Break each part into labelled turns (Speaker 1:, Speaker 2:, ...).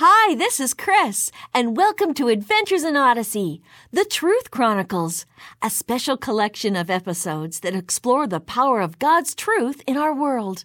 Speaker 1: Hi, this is Chris, and welcome to Adventures in Odyssey, The Truth Chronicles, a special collection of episodes that explore the power of God's truth in our world.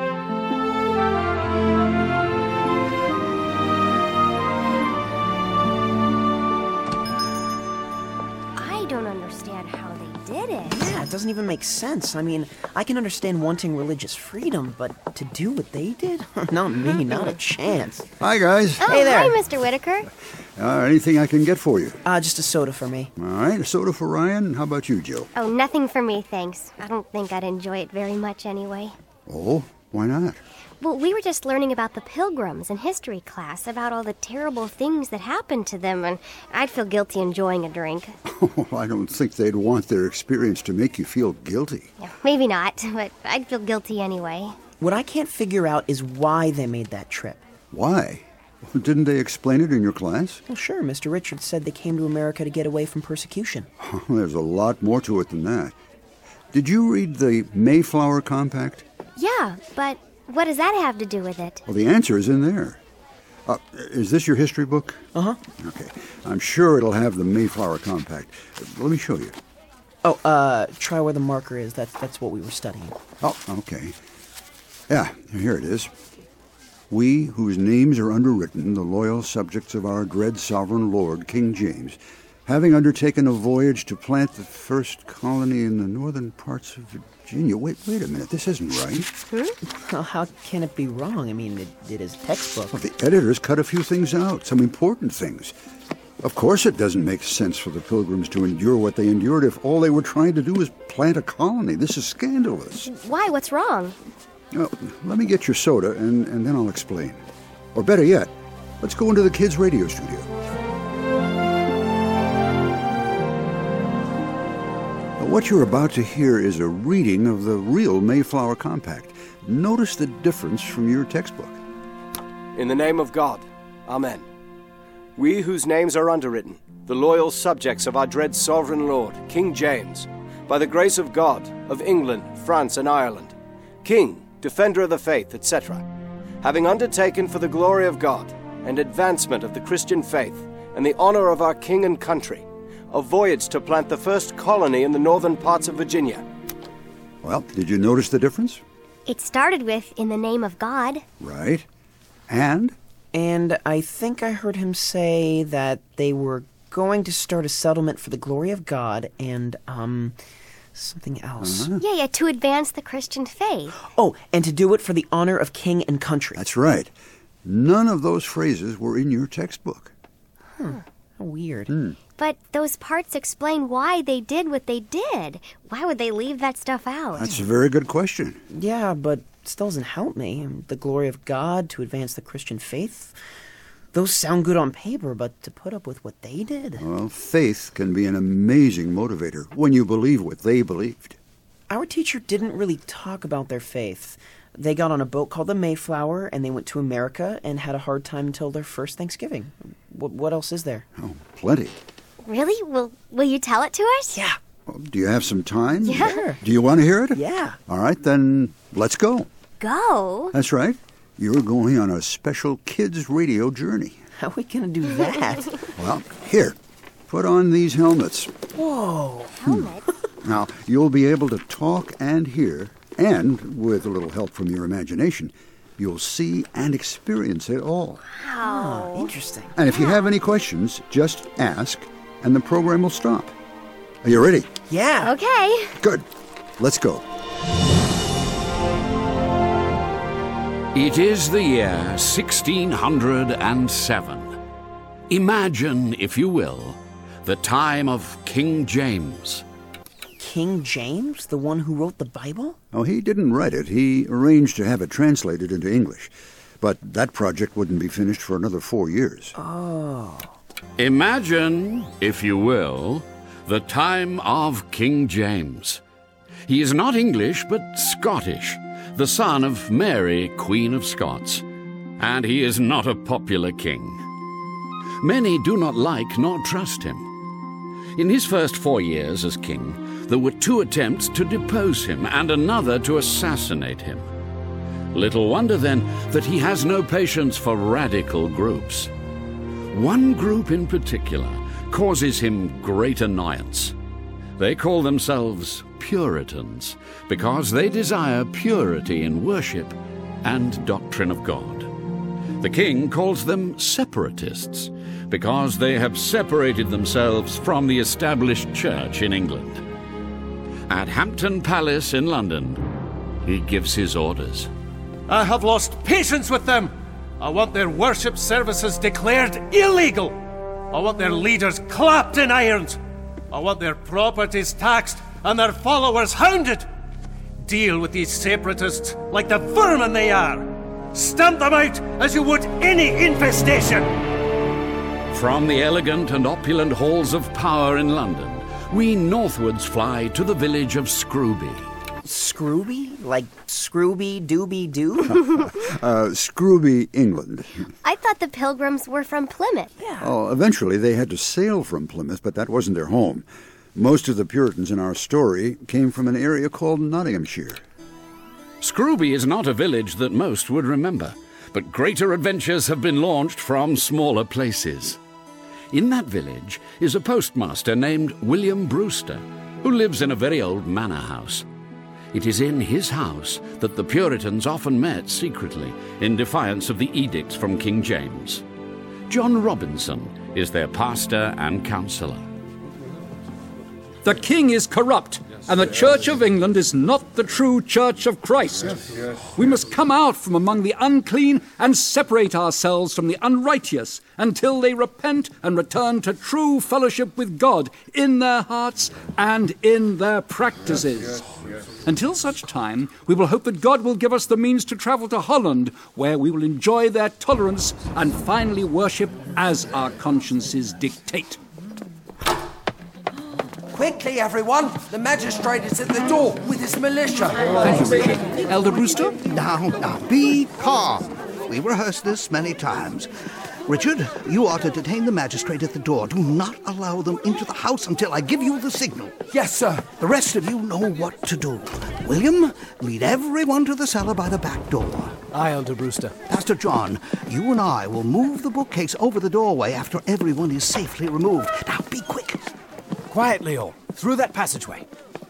Speaker 2: I don't understand how they did it.
Speaker 3: Yeah, it doesn't even make sense. I mean, I can understand wanting religious freedom, but to do what they did? Not me, not a chance.
Speaker 4: Hi, guys.
Speaker 2: Oh,
Speaker 3: Hey there.
Speaker 2: Hi, Mr. Whitaker.
Speaker 4: Anything I can get for you?
Speaker 3: Just a soda for me.
Speaker 4: All right, a soda for Ryan. How about you, Jill?
Speaker 2: Oh, nothing for me, thanks. I don't think I'd enjoy it very much anyway.
Speaker 4: Oh, why not?
Speaker 2: Well, we were just learning about the Pilgrims in history class, about all the terrible things that happened to them, and I'd feel guilty enjoying a drink.
Speaker 4: Oh, I don't think they'd want their experience to make you feel guilty.
Speaker 2: Yeah, maybe not, but I'd feel guilty anyway.
Speaker 3: What I can't figure out is why they made that trip.
Speaker 4: Why? Didn't they explain it in your class?
Speaker 3: Well, sure, Mr. Richards said they came to America to get away from persecution.
Speaker 4: There's a lot more to it than that. Did you read the Mayflower Compact?
Speaker 2: Yeah, but what does that have to do with it?
Speaker 4: Well, the answer is in there. Is this your history book?
Speaker 3: Uh-huh.
Speaker 4: Okay. I'm sure it'll have the Mayflower Compact. Let me show you.
Speaker 3: Oh, try where the marker is. That's what we were studying.
Speaker 4: Oh, okay. Yeah, here it is. We, whose names are underwritten, the loyal subjects of our dread sovereign lord, King James, having undertaken a voyage to plant the first colony in the northern parts of Virginia. Wait a minute, this isn't right.
Speaker 3: Well, how can it be wrong? I mean, it is textbook.
Speaker 4: Well, the editors cut a few things out, some important things. Of course it doesn't make sense for the Pilgrims to endure what they endured if all they were trying to do was plant a colony. This is scandalous.
Speaker 2: Why? What's wrong?
Speaker 4: Well, let me get your soda, and then I'll explain. Or better yet, let's go into the kids' radio studio. What you're about to hear is a reading of the real Mayflower Compact. Notice the difference from your textbook.
Speaker 5: In the name of God, Amen. We whose names are underwritten, the loyal subjects of our dread sovereign lord, King James, by the grace of God, of England, France, and Ireland, King, defender of the faith, etc., having undertaken for the glory of God and advancement of the Christian faith and the honor of our king and country, a voyage to plant the first colony in the northern parts of Virginia.
Speaker 4: Well, did you notice the difference?
Speaker 2: It started with, in the name of God.
Speaker 4: Right. And?
Speaker 3: And I think I heard him say that they were going to start a settlement for the glory of God and, something else.
Speaker 4: Uh-huh.
Speaker 2: Yeah, to advance the Christian faith.
Speaker 3: Oh, and to do it for the honor of king and country.
Speaker 4: That's right. None of those phrases were in your textbook.
Speaker 3: How weird.
Speaker 2: But those parts explain why they did what they did. Why would they leave that stuff out?
Speaker 4: That's a very good question.
Speaker 3: Yeah, but it still doesn't help me. The glory of God, to advance the Christian faith, those sound good on paper, but to put up with what they did?
Speaker 4: Well, faith can be an amazing motivator when you believe what they believed.
Speaker 3: Our teacher didn't really talk about their faith. They got on a boat called the Mayflower, and they went to America and had a hard time until their first Thanksgiving. What else is there?
Speaker 4: Oh, plenty.
Speaker 2: Really? Will you tell it to us?
Speaker 3: Yeah.
Speaker 4: Well, do you have some time?
Speaker 2: Yeah.
Speaker 3: Sure.
Speaker 4: Do you want to hear it?
Speaker 3: Yeah.
Speaker 4: All right, then let's go.
Speaker 2: Go?
Speaker 4: That's right. You're going on a special kids' radio journey.
Speaker 3: How are we going to do that?
Speaker 4: Well, here, put on these helmets.
Speaker 3: Whoa.
Speaker 2: Helmet?
Speaker 4: Now, you'll be able to talk and hear, and with a little help from your imagination, you'll see and experience it all.
Speaker 2: Wow.
Speaker 3: Interesting.
Speaker 4: And if you have any questions, just ask, and the program will stop. Are you ready?
Speaker 3: Yeah.
Speaker 2: Okay.
Speaker 4: Good. Let's go.
Speaker 6: It is the year 1607. Imagine, if you will, the time of King James.
Speaker 3: King James, the one who wrote the Bible?
Speaker 4: Oh, he didn't write it. He arranged to have it translated into English. But that project wouldn't be finished for another 4 years.
Speaker 3: Oh.
Speaker 6: Imagine, if you will, the time of King James. He is not English, but Scottish, the son of Mary, Queen of Scots, and he is not a popular king. Many do not like nor trust him. In his first 4 years as king, there were 2 attempts to depose him and another to assassinate him. Little wonder, then, that he has no patience for radical groups. One group in particular causes him great annoyance. They call themselves Puritans because they desire purity in worship and doctrine of God. The king calls them separatists because they have separated themselves from the established church in England. At Hampton Palace in London, he gives his orders.
Speaker 7: I have lost patience with them. I want their worship services declared illegal. I want their leaders clapped in irons. I want their properties taxed and their followers hounded. Deal with these separatists like the vermin they are. Stamp them out as you would any infestation.
Speaker 6: From the elegant and opulent halls of power in London, we northwards fly to the village of Scrooby.
Speaker 3: Scrooby? Like Scrooby-Dooby-Doo?
Speaker 4: Scrooby, England.
Speaker 2: I thought the Pilgrims were from Plymouth.
Speaker 4: Oh, eventually they had to sail from Plymouth, but that wasn't their home. Most of the Puritans in our story came from an area called Nottinghamshire.
Speaker 6: Scrooby is not a village that most would remember, but greater adventures have been launched from smaller places. In that village is a postmaster named William Brewster, who lives in a very old manor house. It is in his house that the Puritans often met secretly in defiance of the edicts from King James. John Robinson is their pastor and counsellor.
Speaker 8: The king is corrupt, and the Church of England is not the true Church of Christ. We must come out from among the unclean and separate ourselves from the unrighteous until they repent and return to true fellowship with God in their hearts and in their practices. Until such time, we will hope that God will give us the means to travel to Holland, where we will enjoy their tolerance and finally worship as our consciences dictate.
Speaker 9: Quickly, everyone! The magistrate is at the door with his militia.
Speaker 8: Thank you, Richard. Elder Brewster?
Speaker 10: Now, be calm. We rehearsed this many times. Richard, you are to detain the magistrate at the door. Do not allow them into the house until I give you the signal.
Speaker 9: Yes, sir.
Speaker 10: The rest of you know what to do. William, lead everyone to the cellar by the back door.
Speaker 5: Aye, Elder Brewster.
Speaker 10: Pastor John, you and I will move the bookcase over the doorway after everyone is safely removed. Now, be quick.
Speaker 5: Quietly all, through that passageway.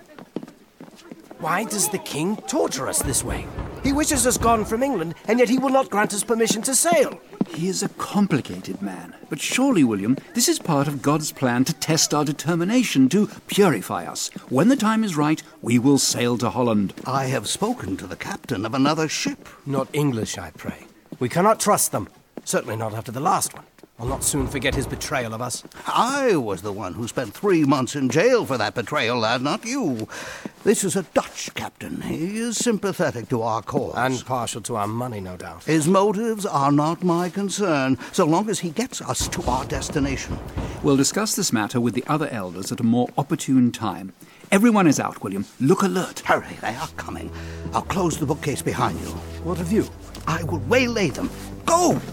Speaker 5: Why does the king torture us this way? He wishes us gone from England, and yet he will not grant us permission to sail.
Speaker 8: He is a complicated man. But surely, William, this is part of God's plan to test our determination, to purify us. When the time is right, we will sail to Holland.
Speaker 10: I have spoken to the captain of another ship.
Speaker 5: Not English, I pray. We cannot trust them. Certainly not after the last one. I'll not soon forget his betrayal of us.
Speaker 10: I was the one who spent 3 months in jail for that betrayal, lad, not you. This is a Dutch captain. He is sympathetic to our cause.
Speaker 5: And partial to our money, no doubt.
Speaker 10: His motives are not my concern, so long as he gets us to our destination.
Speaker 8: We'll discuss this matter with the other elders at a more opportune time. Everyone is out, William. Look alert.
Speaker 10: Hurry, they are coming. I'll close the bookcase behind you.
Speaker 5: What of you?
Speaker 10: I will waylay them. Go!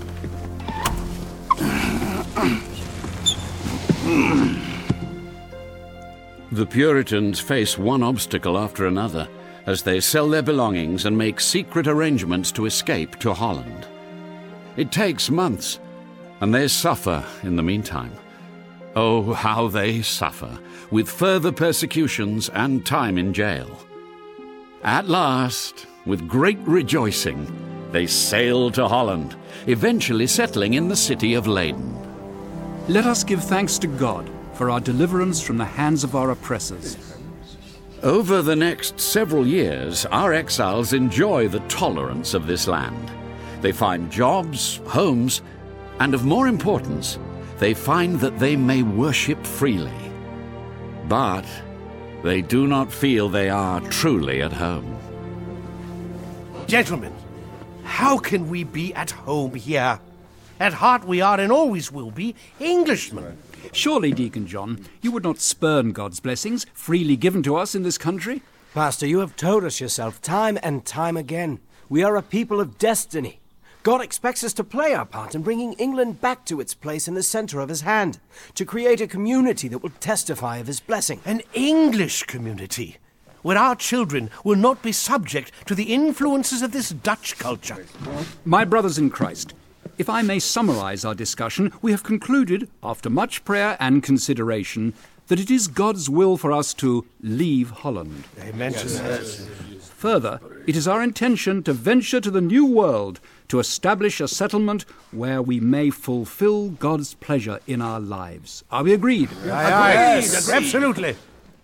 Speaker 6: The Puritans face one obstacle after another as they sell their belongings and make secret arrangements to escape to Holland. It takes months, and they suffer in the meantime. Oh, how they suffer, with further persecutions and time in jail. At last, with great rejoicing, they sail to Holland, eventually settling in the city of Leyden.
Speaker 8: Let us give thanks to God for our deliverance from the hands of our oppressors.
Speaker 6: Over the next several years, our exiles enjoy the tolerance of this land. They find jobs, homes, and of more importance, they find that they may worship freely. But they do not feel they are truly at home.
Speaker 7: Gentlemen, how can we be at home here? At heart we are and always will be Englishmen.
Speaker 8: Surely, Deacon John, you would not spurn God's blessings freely given to us in this country?
Speaker 5: Pastor, you have told us yourself time and time again. We are a people of destiny. God expects us to play our part in bringing England back to its place in the centre of his hand, to create a community that will testify of his blessing.
Speaker 7: An English community? where our children will not be subject to the influences of this Dutch culture.
Speaker 8: My brothers in Christ, if I may summarize our discussion, we have concluded, after much prayer and consideration, that it is God's will for us to leave Holland.
Speaker 7: Amen.
Speaker 8: Further, it is our intention to venture to the New World to establish a settlement where we may fulfill God's pleasure in our lives. Are we agreed?
Speaker 7: Yes, absolutely.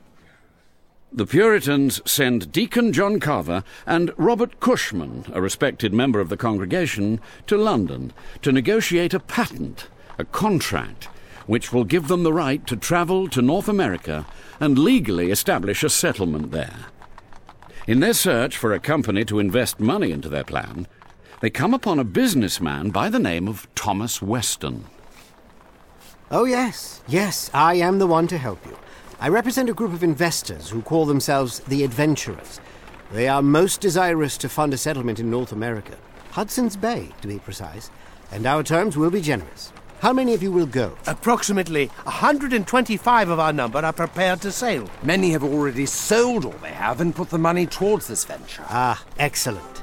Speaker 6: The Puritans send Deacon John Carver and Robert Cushman, a respected member of the congregation, to London to negotiate a patent, a contract, which will give them the right to travel to North America and legally establish a settlement there. In their search for a company to invest money into their plan, they come upon a businessman by the name of Thomas Weston.
Speaker 11: Oh, yes, I am the one to help you. I represent a group of investors who call themselves the Adventurers. They are most desirous to fund a settlement in North America, Hudson's Bay, to be precise, and our terms will be generous. How many of you will go?
Speaker 7: Approximately 125 of our number are prepared to sail.
Speaker 9: Many have already sold all they have and put the money towards this venture.
Speaker 11: Ah, excellent.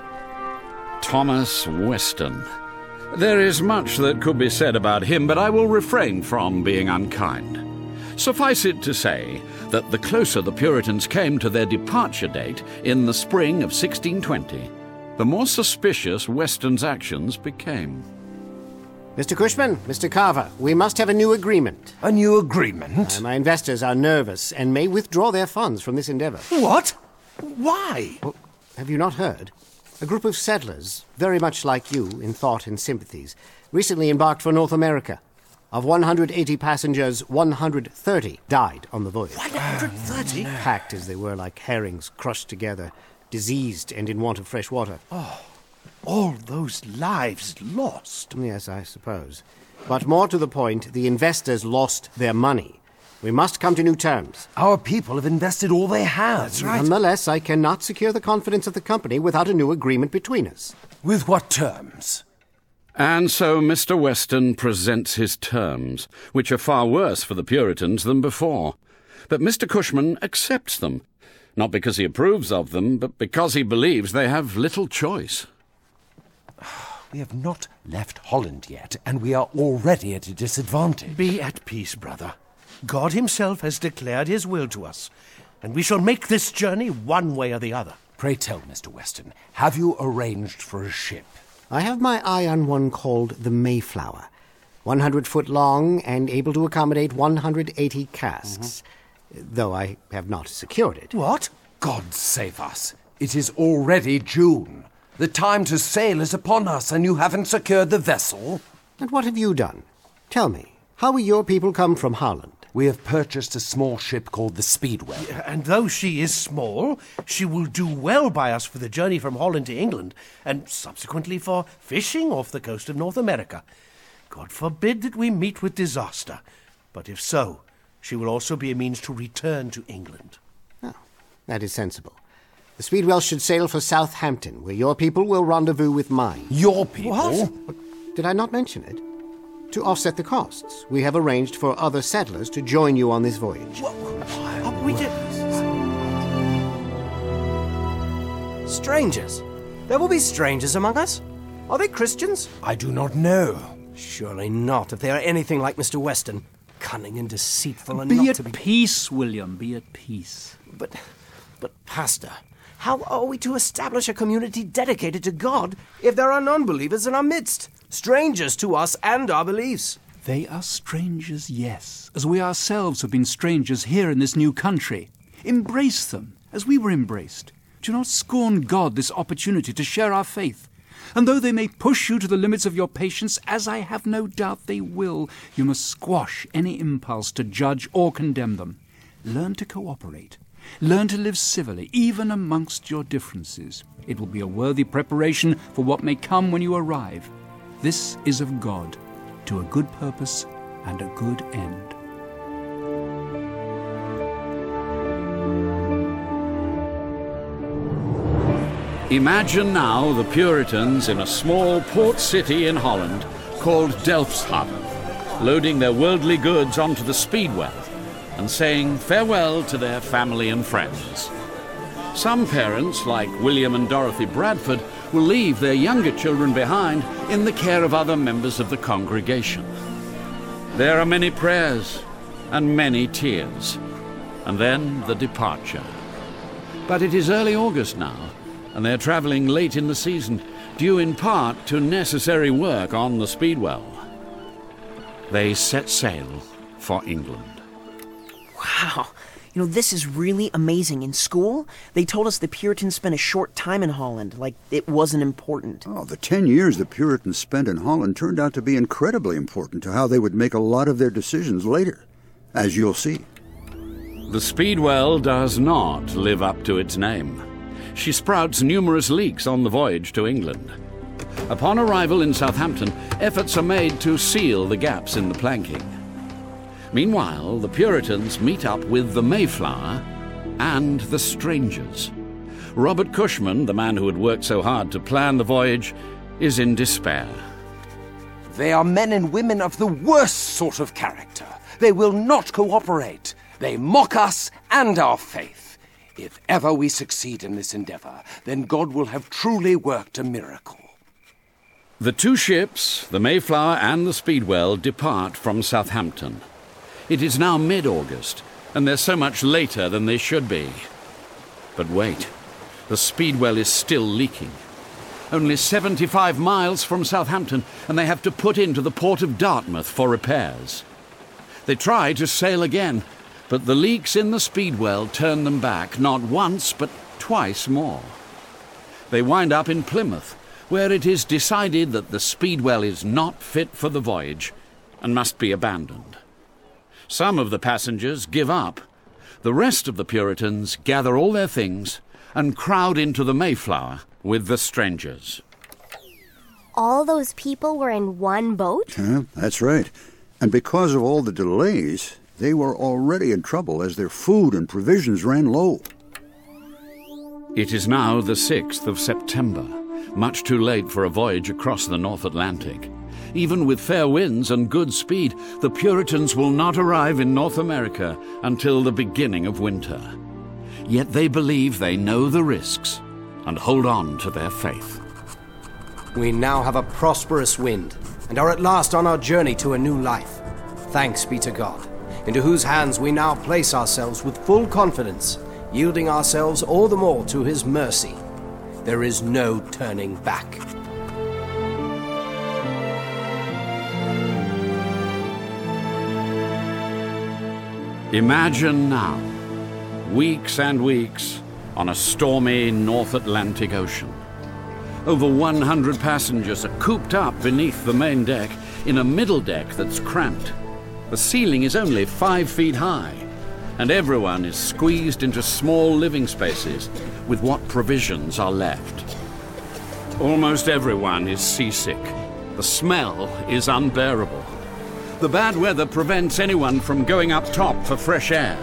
Speaker 6: Thomas Weston. There is much that could be said about him, but I will refrain from being unkind. Suffice it to say that the closer the Puritans came to their departure date in the spring of 1620, the more suspicious Weston's actions became.
Speaker 11: Mr. Cushman, Mr. Carver, we must have a new agreement.
Speaker 9: A new agreement?
Speaker 11: My investors are nervous and may withdraw their funds from this endeavor.
Speaker 7: What? Why?
Speaker 11: Well, have you not heard? A group of settlers, very much like you in thought and sympathies, recently embarked for North America. Of 180 passengers, 130 died on the voyage.
Speaker 7: 130?
Speaker 11: Packed as they were like herrings crushed together, diseased and in want of fresh water.
Speaker 7: Oh, all those lives lost.
Speaker 11: Yes, I suppose. But more to the point, the investors lost their money. We must come to new terms.
Speaker 9: Our people have invested all they have.
Speaker 7: That's right.
Speaker 11: Nonetheless, I cannot secure the confidence of the company without a new agreement between us.
Speaker 9: With what terms?
Speaker 6: And so Mr. Weston presents his terms, which are far worse for the Puritans than before. But Mr. Cushman accepts them, not because he approves of them, but because he believes they have little choice.
Speaker 9: We have not left Holland yet, and we are already at a disadvantage.
Speaker 7: Be at peace, brother. God himself has declared his will to us, and we shall make this journey one way or the other.
Speaker 9: Pray tell, Mr. Weston, have you arranged for a ship?
Speaker 11: I have my eye on one called the Mayflower, 100 foot long and able to accommodate 180 casks, though I have not secured it.
Speaker 9: What? God save us. It is already June. The time to sail is upon us, and you haven't secured the vessel.
Speaker 11: And what have you done? Tell me, how will your people come from Holland?
Speaker 9: We have purchased a small ship called the Speedwell.
Speaker 7: And though she is small, she will do well by us for the journey from Holland to England, and subsequently for fishing off the coast of North America. God forbid that we meet with disaster, but if so, she will also be a means to return to England.
Speaker 11: Oh, that is sensible. The Speedwell should sail for Southampton, where your people will rendezvous with mine.
Speaker 9: Your people?
Speaker 11: What? Did I not mention it? To offset the costs, we have arranged for other settlers to join you on this voyage.
Speaker 7: We did.
Speaker 12: Strangers? There will be strangers among us? Are they Christians?
Speaker 9: I do not know.
Speaker 12: Surely not, if they are anything like Mr. Weston. Cunning and deceitful and
Speaker 8: Be
Speaker 12: not
Speaker 8: at
Speaker 12: to be...
Speaker 8: peace, William, be at peace.
Speaker 12: But, Pastor, how are we to establish a community dedicated to God if there are non-believers in our midst? Strangers to us and our beliefs.
Speaker 8: They are strangers, yes, as we ourselves have been strangers here in this new country. Embrace them, as we were embraced. Do not scorn God this opportunity to share our faith. And though they may push you to the limits of your patience, as I have no doubt they will, you must squash any impulse to judge or condemn them. Learn to cooperate. Learn to live civilly, even amongst your differences. It will be a worthy preparation for what may come when you arrive. This is of God, to a good purpose and a good end.
Speaker 6: Imagine now the Puritans in a small port city in Holland called Delfshaven, loading their worldly goods onto the Speedwell and saying farewell to their family and friends. Some parents, like William and Dorothy Bradford, will leave their younger children behind in the care of other members of the congregation. There are many prayers and many tears, and then the departure. But it is early August now, and they're traveling late in the season, due in part to necessary work on the Speedwell. They set sail for England.
Speaker 3: Wow. You know, this is really amazing. In school, they told us the Puritans spent a short time in Holland, like it wasn't important.
Speaker 4: Oh, the 10 years the Puritans spent in Holland turned out to be incredibly important to how they would make a lot of their decisions later, as you'll see.
Speaker 6: The Speedwell does not live up to its name. She sprouts numerous leaks on the voyage to England. Upon arrival in Southampton, efforts are made to seal the gaps in the planking. Meanwhile, the Puritans meet up with the Mayflower and the strangers. Robert Cushman, the man who had worked so hard to plan the voyage, is in despair.
Speaker 9: They are men and women of the worst sort of character. They will not cooperate. They mock us and our faith. If ever we succeed in this endeavor, then God will have truly worked a miracle.
Speaker 6: The two ships, the Mayflower and the Speedwell, depart from Southampton. It is now mid-August, and they're so much later than they should be. But wait, the Speedwell is still leaking. Only 75 miles from Southampton, and they have to put into the port of Dartmouth for repairs. They try to sail again, but the leaks in the Speedwell turn them back not once, but twice more. They wind up in Plymouth, where it is decided that the Speedwell is not fit for the voyage and must be abandoned. Some of the passengers give up. The rest of the Puritans gather all their things and crowd into the Mayflower with the strangers.
Speaker 2: All those people were in one boat?
Speaker 4: Yeah, that's right. And because of all the delays, they were already in trouble as their food and provisions ran low.
Speaker 6: It is now the 6th of September, much too late for a voyage across the North Atlantic. Even with fair winds and good speed, the Puritans will not arrive in North America until the beginning of winter. Yet they believe they know the risks and hold on to their faith.
Speaker 12: We now have a prosperous wind and are at last on our journey to a new life. Thanks be to God, into whose hands we now place ourselves with full confidence, yielding ourselves all the more to his mercy. There is no turning back.
Speaker 6: Imagine now, weeks and weeks on a stormy North Atlantic Ocean. Over 100 passengers are cooped up beneath the main deck in a middle deck that's cramped. The ceiling is only 5 feet high, and everyone is squeezed into small living spaces with what provisions are left. Almost everyone is seasick. The smell is unbearable. The bad weather prevents anyone from going up top for fresh air.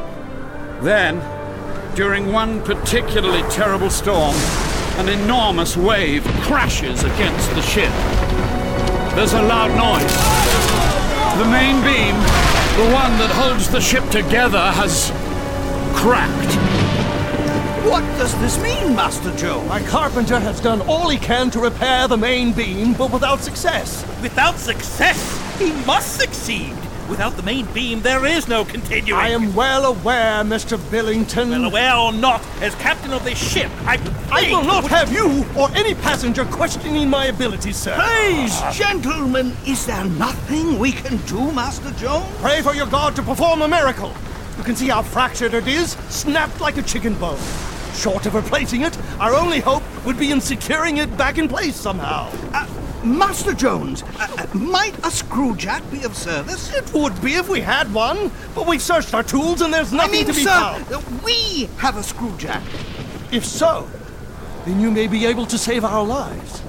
Speaker 6: Then, during one particularly terrible storm, an enormous wave crashes against the ship. There's a loud noise. The main beam, the one that holds the ship together, has cracked.
Speaker 10: What does this mean, Master Joe?
Speaker 7: My carpenter has done all he can to repair the main beam, but without success.
Speaker 13: Without success? He must succeed. Without the main beam, there is no continuing.
Speaker 7: I am well aware, Mr. Billington.
Speaker 13: Well aware or not, as captain of this ship, I
Speaker 7: will not have you or any passenger questioning my abilities, sir.
Speaker 10: Please, gentlemen, is there nothing we can do, Master Joe?
Speaker 7: Pray for your God to perform a miracle. You can see how fractured it is, snapped like a chicken bone. Short of replacing it, our only hope would be in securing it back in place somehow.
Speaker 10: Master Jones, might a screwjack be of service?
Speaker 7: It would be if we had one, but we've searched our tools and there's nothing to be found.
Speaker 10: We have a screwjack.
Speaker 7: If so, then you may be able to save our lives.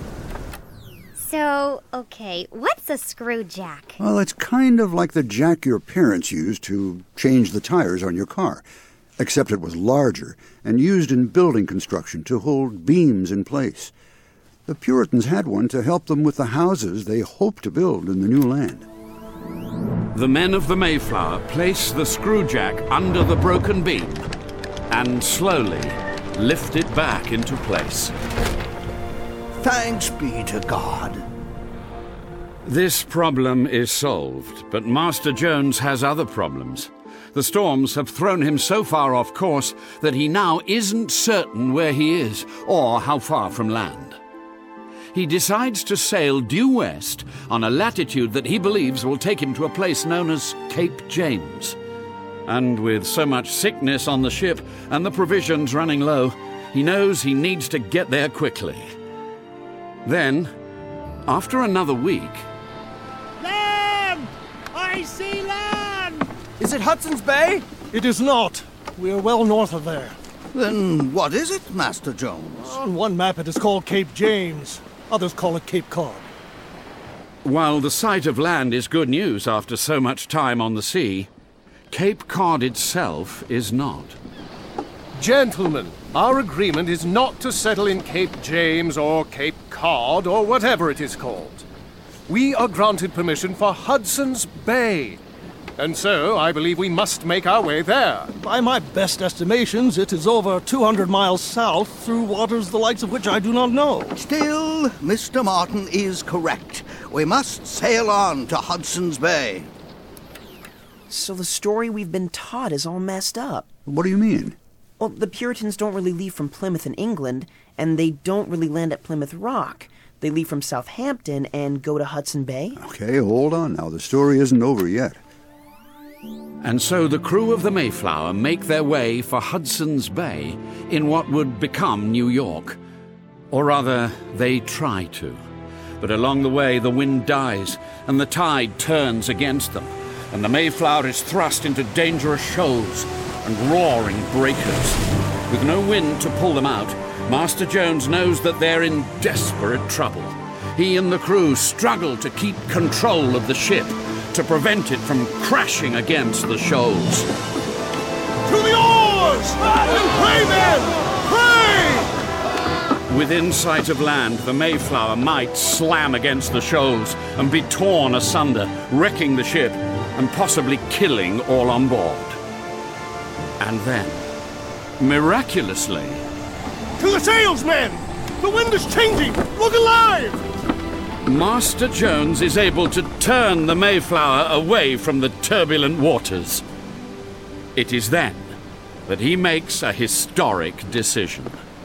Speaker 2: So, okay, what's a screwjack?
Speaker 4: Well, it's kind of like the jack your parents used to change the tires on your car, except it was larger and used in building construction to hold beams in place. The Puritans had one to help them with the houses they hoped to build in the new land.
Speaker 6: The men of the Mayflower place the screwjack under the broken beam and slowly lift it back into place.
Speaker 10: Thanks be to God.
Speaker 6: This problem is solved, but Master Jones has other problems. The storms have thrown him so far off course that he now isn't certain where he is or how far from land. He decides to sail due west on a latitude that he believes will take him to a place known as Cape James. And with so much sickness on the ship and the provisions running low, he knows he needs to get there quickly. Then, after another week...
Speaker 14: Land! I see land!
Speaker 12: Is it Hudson's Bay?
Speaker 14: It is not. We are well north of there.
Speaker 10: Then what is it, Master Jones?
Speaker 14: On one map it is called Cape James. Others call it Cape Cod.
Speaker 6: While the sight of land is good news after so much time on the sea, Cape Cod itself is not.
Speaker 7: Gentlemen, our agreement is not to settle in Cape James or Cape Cod or whatever it is called. We are granted permission for Hudson's Bay. And so, I believe we must make our way there.
Speaker 14: By my best estimations, it is over 200 miles south through waters the likes of which I do not know.
Speaker 10: Still, Mr. Martin is correct. We must sail on to Hudson's Bay.
Speaker 3: So the story we've been taught is all messed up.
Speaker 4: What do you mean?
Speaker 3: Well, the Puritans don't really leave from Plymouth in England, and they don't really land at Plymouth Rock. They leave from Southampton and go to Hudson Bay.
Speaker 4: Okay, hold on now. The story isn't over yet.
Speaker 6: And so the crew of the Mayflower make their way for Hudson's Bay in what would become New York. Or rather, they try to. But along the way, the wind dies, and the tide turns against them, and the Mayflower is thrust into dangerous shoals and roaring breakers. With no wind to pull them out, Master Jones knows that they're in desperate trouble. He and the crew struggle to keep control of the ship, to prevent it from crashing against the shoals.
Speaker 14: To the oars! And pray, men! Pray!
Speaker 6: Within sight of land, the Mayflower might slam against the shoals and be torn asunder, wrecking the ship and possibly killing all on board. And then, miraculously...
Speaker 14: To the sails, men! The wind is changing! Look alive!
Speaker 6: Master Jones is able to turn the Mayflower away from the turbulent waters. It is then that he makes a historic decision.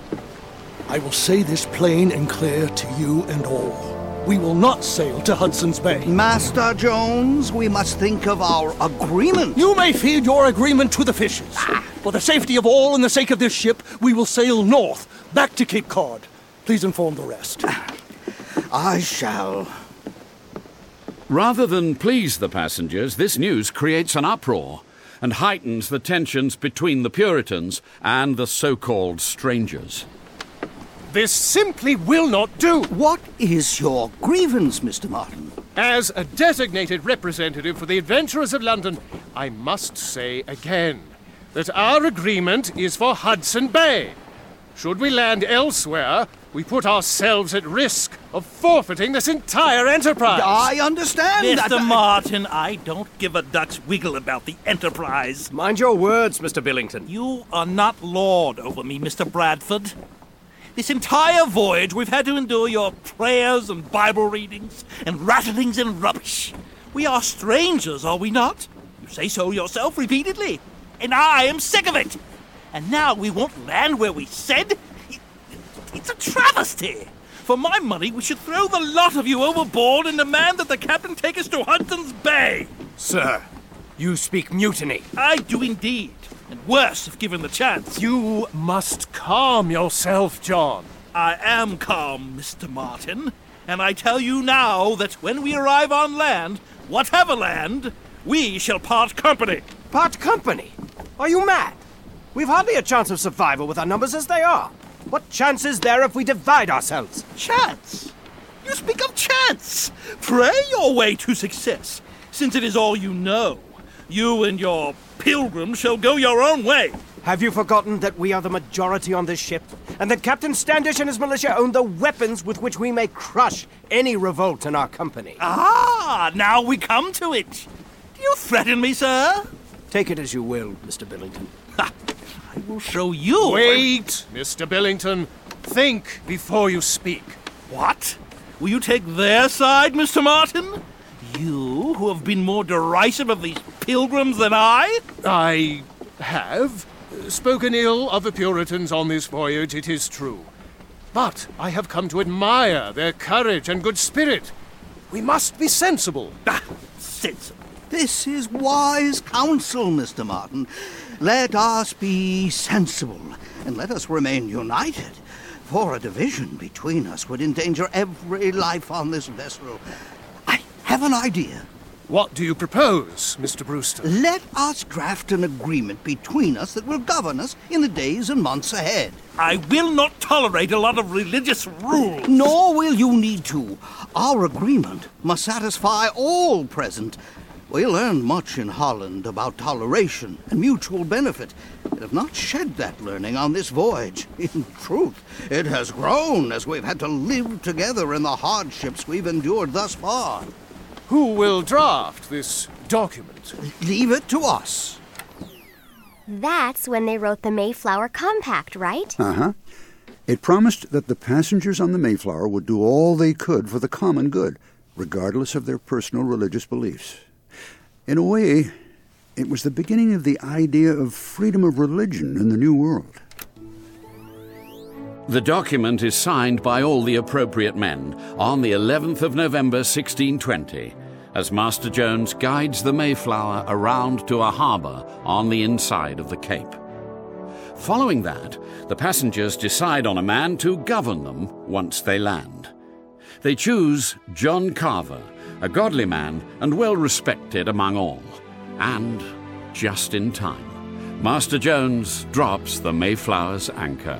Speaker 14: I will say this plain and clear to you and all. We will not sail to Hudson's Bay.
Speaker 10: Master Jones, we must think of our agreement.
Speaker 14: You may feed your agreement to the fishes. For the safety of all and the sake of this ship, we will sail north, back to Cape Cod. Please inform the rest.
Speaker 10: I shall.
Speaker 6: Rather than please the passengers, this news creates an uproar and heightens the tensions between the Puritans and the so-called strangers.
Speaker 7: This simply will not do.
Speaker 10: What is your grievance, Mr. Martin?
Speaker 7: As a designated representative for the Adventurers of London, I must say again that our agreement is for Hudson Bay. Should we land elsewhere, we put ourselves at risk of forfeiting this entire enterprise.
Speaker 10: I understand that.
Speaker 13: Mr. Martin, I don't give a duck's wiggle about the enterprise.
Speaker 12: Mind your words, Mr. Billington.
Speaker 13: You are not lord over me, Mr. Bradford. This entire voyage, we've had to endure your prayers and Bible readings and rattlings and rubbish. We are strangers, are we not? You say so yourself repeatedly. And I am sick of it. And now we won't land where we said? It's a travesty. For my money, we should throw the lot of you overboard and demand that the captain take us to Hudson's Bay.
Speaker 12: Sir, you speak mutiny.
Speaker 13: I do indeed. And worse if given the chance.
Speaker 7: You must calm yourself, John.
Speaker 13: I am calm, Mr. Martin. And I tell you now that when we arrive on land, whatever land, we shall part company.
Speaker 12: Part company? Are you mad? We've hardly a chance of survival with our numbers as they are. What chance is there if we divide ourselves?
Speaker 13: Chance? You speak of chance! Pray your way to success, since it is all you know. You and your pilgrims shall go your own way.
Speaker 12: Have you forgotten that we are the majority on this ship, and that Captain Standish and his militia own the weapons with which we may crush any revolt in our company?
Speaker 13: Ah, now we come to it. Do you threaten me, sir?
Speaker 12: Take it as you will, Mr. Billington.
Speaker 13: Ha! I will show you.
Speaker 7: Wait, Mr. Billington. Think before you speak.
Speaker 13: What? Will you take their side, Mr. Martin? You, who have been more derisive of these pilgrims than I?
Speaker 7: I have spoken ill of the Puritans on this voyage, it is true. But I have come to admire their courage and good spirit. We must be sensible.
Speaker 13: Sensible.
Speaker 10: This is wise counsel, Mr. Martin. Let us be sensible, and let us remain united. For a division between us would endanger every life on this vessel. I have an idea.
Speaker 7: What do you propose, Mr. Brewster?
Speaker 10: Let us draft an agreement between us that will govern us in the days and months ahead.
Speaker 13: I will not tolerate a lot of religious rules.
Speaker 10: Nor will you need to. Our agreement must satisfy all present. We learned much in Holland about toleration and mutual benefit, and have not shed that learning on this voyage. In truth, it has grown as we've had to live together in the hardships we've endured thus far.
Speaker 7: Who will draft this document?
Speaker 10: Leave it to us.
Speaker 2: That's when they wrote the Mayflower Compact, right?
Speaker 4: Uh-huh. It promised that the passengers on the Mayflower would do all they could for the common good, regardless of their personal religious beliefs. In a way, it was the beginning of the idea of freedom of religion in the New World.
Speaker 6: The document is signed by all the appropriate men on the 11th of November 1620, as Master Jones guides the Mayflower around to a harbour on the inside of the Cape. Following that, the passengers decide on a man to govern them once they land. They choose John Carver, a godly man and well-respected among all. And just in time, Master Jones drops the Mayflower's anchor.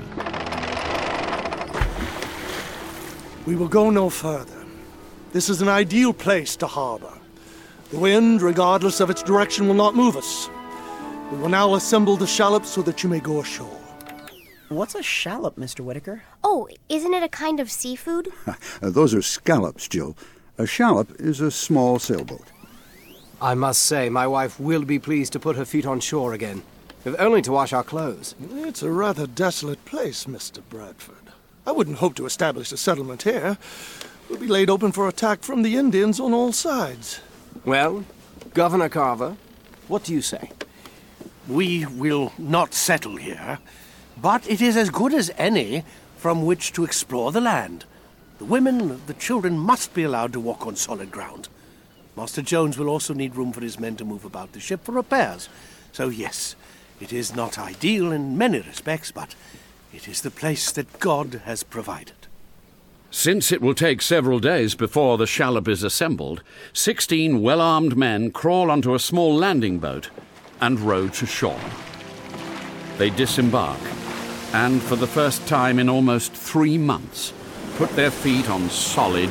Speaker 14: We will go no further. This is an ideal place to harbor. The wind, regardless of its direction, will not move us. We will now assemble the shallops so that you may go ashore.
Speaker 3: What's a shallop, Mr. Whitaker?
Speaker 2: Oh, isn't it a kind of seafood?
Speaker 4: Those are scallops, Jill. A shallop is a small sailboat.
Speaker 12: I must say, my wife will be pleased to put her feet on shore again, if only to wash our clothes.
Speaker 14: It's a rather desolate place, Mr. Bradford. I wouldn't hope to establish a settlement here. We'll be laid open for attack from the Indians on all sides.
Speaker 9: Well, Governor Carver, what do you say?
Speaker 14: We will not settle here, but it is as good as any from which to explore the land. The women, the children must be allowed to walk on solid ground. Master Jones will also need room for his men to move about the ship for repairs. So yes, it is not ideal in many respects, but it is the place that God has provided.
Speaker 6: Since it will take several days before the shallop is assembled, 16 well-armed men crawl onto a small landing boat and row to shore. They disembark, and for the first time in almost 3 months, put their feet on solid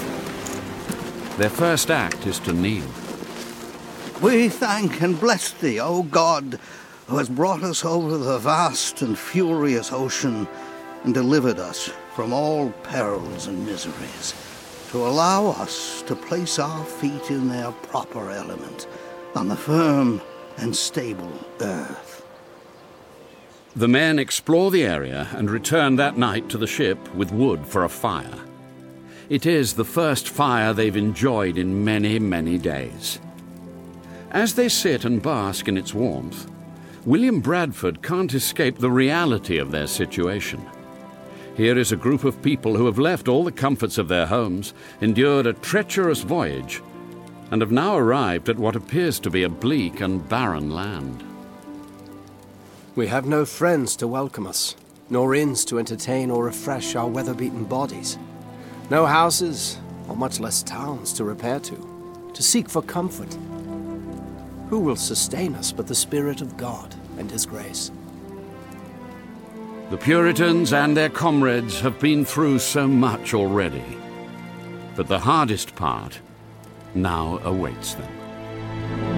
Speaker 6: earth. Their first act is to kneel.
Speaker 10: We thank and bless thee, O God, who has brought us over the vast and furious ocean and delivered us from all perils and miseries, to allow us to place our feet in their proper element on the firm and stable earth.
Speaker 6: The men explore the area and return that night to the ship with wood for a fire. It is the first fire they've enjoyed in many, many days. As they sit and bask in its warmth, William Bradford can't escape the reality of their situation. Here is a group of people who have left all the comforts of their homes, endured a treacherous voyage, and have now arrived at what appears to be a bleak and barren land.
Speaker 12: We have no friends to welcome us, nor inns to entertain or refresh our weather-beaten bodies. No houses, or much less towns to repair to seek for comfort. Who will sustain us but the Spirit of God and His grace?
Speaker 6: The Puritans and their comrades have been through so much already, but the hardest part now awaits them.